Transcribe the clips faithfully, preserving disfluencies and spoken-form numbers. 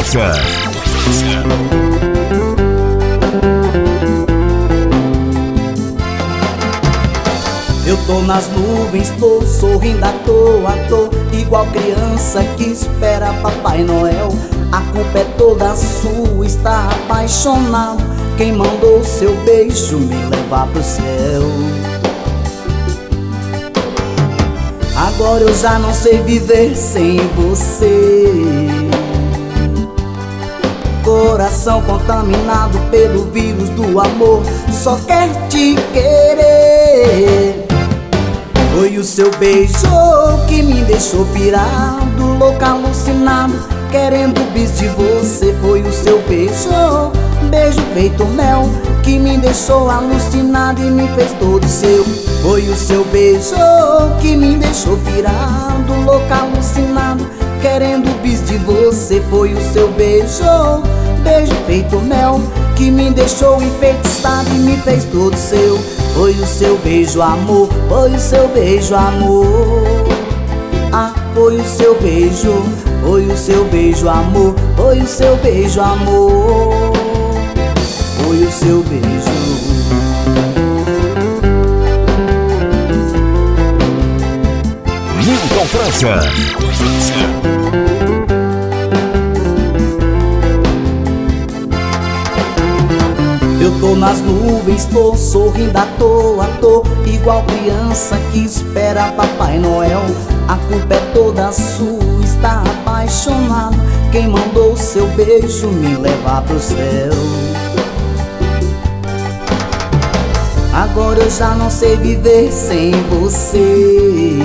França. Eu tô nas nuvens, tô sorrindo à toa, tô igual criança que espera Papai Noel. A culpa é toda sua, está apaixonado. Quem mandou seu beijo me levar pro céu? Agora eu já não sei viver sem você. Coração contaminado pelo vírus do amor, só quer te querer. Foi o seu beijo que me deixou pirado, louco, alucinado, querendo bis de você. Foi o seu beijo, beijo feito mel, que me deixou alucinado e me fez todo seu. Foi o seu beijo que me deixou pirado, louco, alucinado, querendo bis de você. Foi o seu beijo, beijo feito mel, que me deixou enfeitiçado e me fez todo seu. Foi o seu beijo, amor, foi o seu beijo, amor. Ah, foi o seu beijo, foi o seu beijo, amor, foi o seu beijo, amor. Foi o seu beijo. Milton França. Eu tô nas nuvens, tô sorrindo à toa, tô igual criança que espera Papai Noel. A culpa é toda sua, está apaixonado. Quem mandou seu beijo me levar pro céu? Agora eu já não sei viver sem você.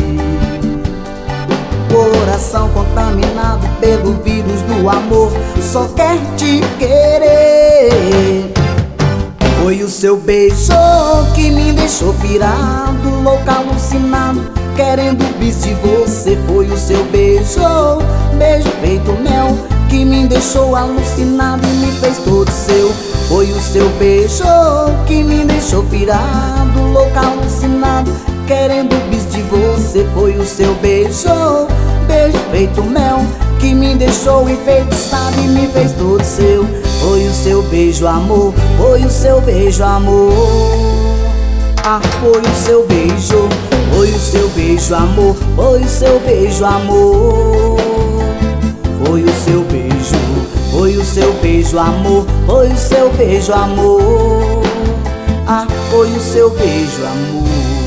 Coração contaminado pelo vírus do amor, só quer te querer. Foi o seu beijo que me deixou pirado, louco, alucinado, querendo bis de você. Foi o seu beijo, beijo feito mel, que me deixou alucinado e me fez todo seu. Foi o seu beijo que me deixou pirado, louco, alucinado, querendo bis de você. Foi o seu beijo, beijo feito mel, que me deixou enfeitiçado e me fez todo seu. Foi o seu beijo, amor, foi o seu beijo, amor. Ah, foi o seu beijo, foi o seu beijo, amor, foi o seu beijo, amor. Foi o seu beijo, foi o seu beijo, amor, foi o seu beijo, amor. Ah, foi o seu beijo, amor.